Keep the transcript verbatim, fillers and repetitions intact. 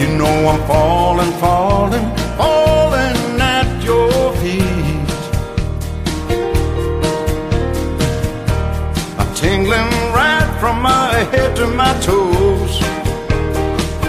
You know I'm falling, falling, falling at your feet. I'm tingling right from my head to my toes.